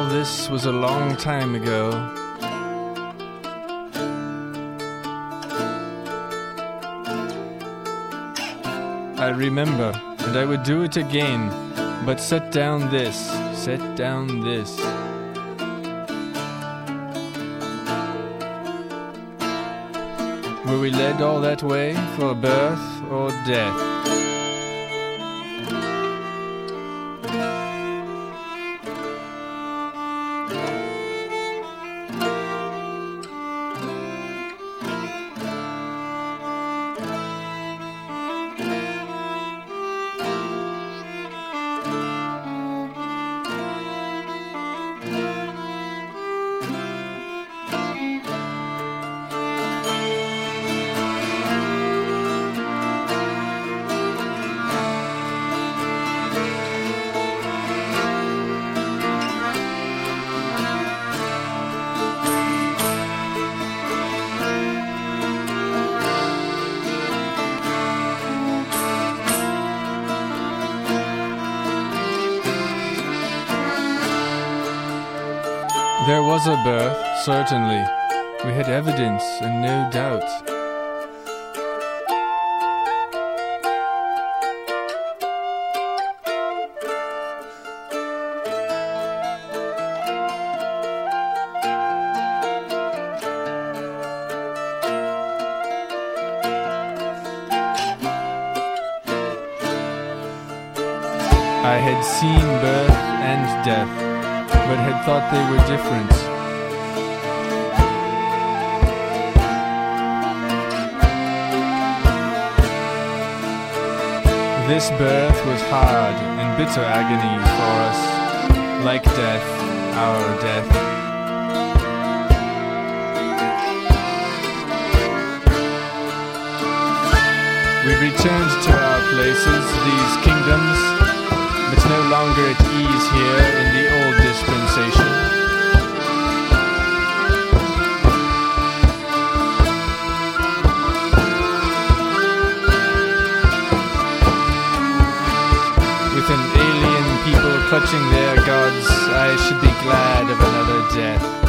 all this was a long time ago. I remember, and I would do it again, but set down this. Were we led all that way for birth or death? There was a birth, certainly. We had evidence and no doubt. I had seen birth and death, but had thought they were different. This birth was hard and bitter agony for us, like death, our death. We returned to our places, these kingdoms, but no longer at ease here in the old dispensation. With an alien people clutching their gods, I should be glad of another death.